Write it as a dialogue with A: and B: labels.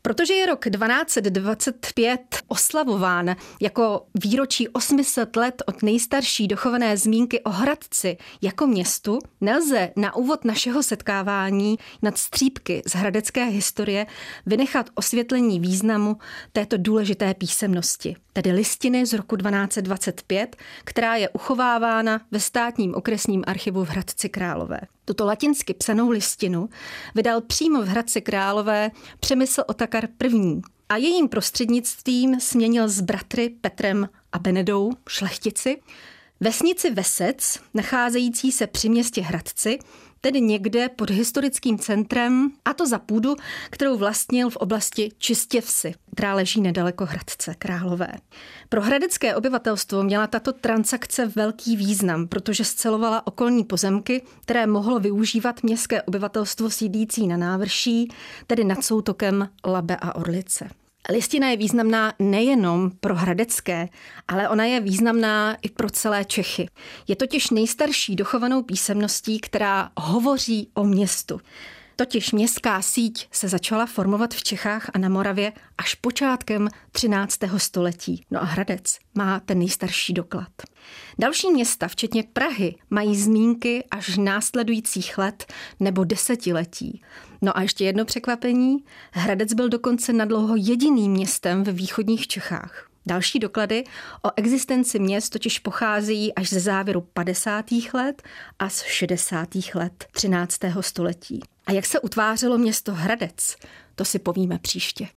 A: Protože je rok 1225 oslavován jako výročí 800 let od nejstarší dochované zmínky o Hradci jako městu, nelze na úvod našeho setkávání nad střípky z hradecké historie vynechat osvětlení významu této důležité písemnosti, tedy listiny z roku 1225, která je uchovávána ve Státním okresním archivu v Hradci Králové. Tuto latinsky psanou listinu vydal přímo v Hradci Králové Přemysl Otakar I. a jejím prostřednictvím směnil s bratry Petrem a Benedou šlechtici vesnici Vesec, nacházející se při městě Hradci, tedy někde pod historickým centrem, a to za půdu, kterou vlastnil v oblasti Čistěvsi, která leží nedaleko Hradce Králové. Pro hradecké obyvatelstvo měla tato transakce velký význam, protože scelovala okolní pozemky, které mohlo využívat městské obyvatelstvo sídlící na návrší, tedy nad soutokem Labe a Orlice. Listina je významná nejenom pro hradecké, ale ona je významná i pro celé Čechy. Je totiž nejstarší dochovanou písemností, která hovoří o městu. Totiž městská síť se začala formovat v Čechách a na Moravě až počátkem 13. století. No a Hradec má ten nejstarší doklad. Další města, včetně Prahy, mají zmínky až následujících let nebo desetiletí. No a ještě jedno překvapení, Hradec byl dokonce nadlouho jediným městem ve východních Čechách. Další doklady o existenci měst totiž pocházejí až ze závěru 50. let a z 60. let 13. století. A jak se utvářelo město Hradec, to si povíme příště.